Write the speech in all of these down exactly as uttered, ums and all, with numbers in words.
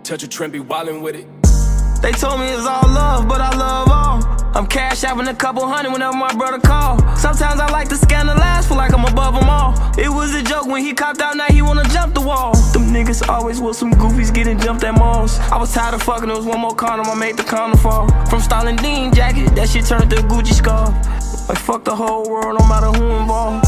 touch a trend, be wildin' with it. They told me it's all love, but I love all. I'm cash having a couple hundred whenever my brother call. Sometimes I like to scan the last, feel like I'm above them all. It was a joke when he copped out, now he wanna jump the wall. Them niggas always with some goofies getting jumped at malls. I was tired of fucking, there was one more condom, I made the condom fall. From Stalin Dean jacket, that shit turned to a Gucci scarf. Like fuck the whole world, no matter who involved.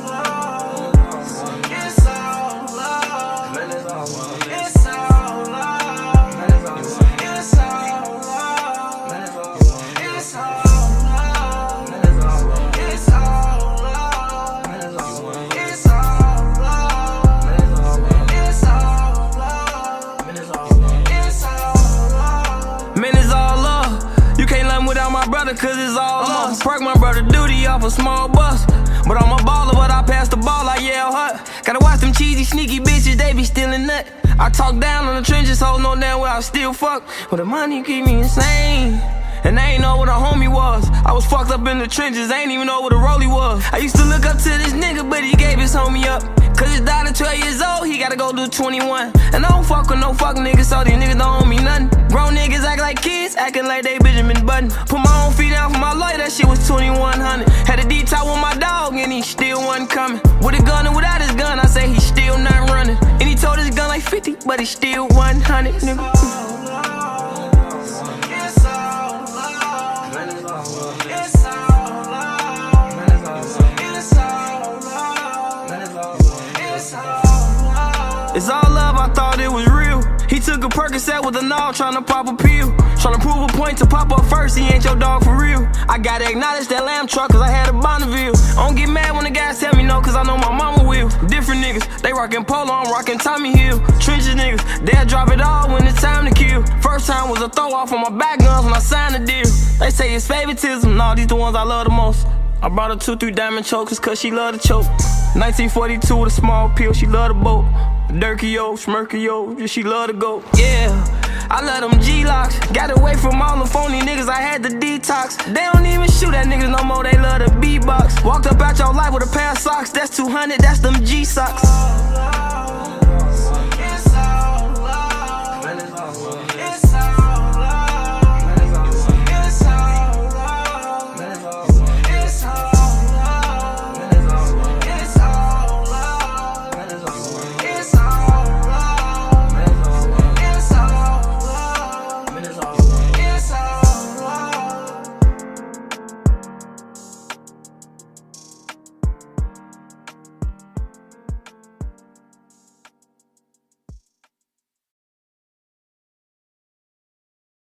Without my brother, cause it's all love. I'ma perk my brother duty off a small bus. But I'm a baller, but I pass the ball like yeah, hut. Gotta watch them cheesy, sneaky bitches, they be stealing nut. I talk down on the trenches, hoes know damn well I still fuck. But the money keep me insane. And I ain't know what a homie was. I was fucked up in the trenches, I ain't even know what a rollie was. I used to look up to this nigga, but he gave his homie up. Cause his daughter twelve years old, he gotta go do twenty-one. And I don't fuck with no fuck niggas, so these niggas don't owe me nothing. Grown niggas act like kids, acting like they Benjamin Button. Put my own feet down for my lawyer, that shit was twenty-one hundred. Had a D-top with my dog, and he still wasn't coming. With a gun and without his gun, I say he still not running. And he told his gun like fifty, but he still one hundred, nigga. It's all love, I thought it was real. He took a Percocet with a knob, tryna pop a pill. Tryna prove a point to pop up first, he ain't your dog for real. I gotta acknowledge that lamb truck, cause I had a Bonneville. I don't get mad when the guys tell me no, cause I know my mama will. Different niggas, they rockin' Polo, I'm rockin' Tommy Hill. Trenches niggas, they'll drop it all when it's time to kill. First time was a throw off on my back guns when I signed the deal. They say it's favoritism, nah, these the ones I love the most. I brought her two, three diamond chokers, cause she love to choke. nineteen forty-two with a small pill, she love the boat. Durkio, Schmirkio, yeah, she love to go. Yeah, I love them G-locks. Got away from all the phony niggas, I had to detox. They don't even shoot at niggas no more, they love the B-box. Walked up out your life with a pair of socks, that's two hundred, that's them G-socks.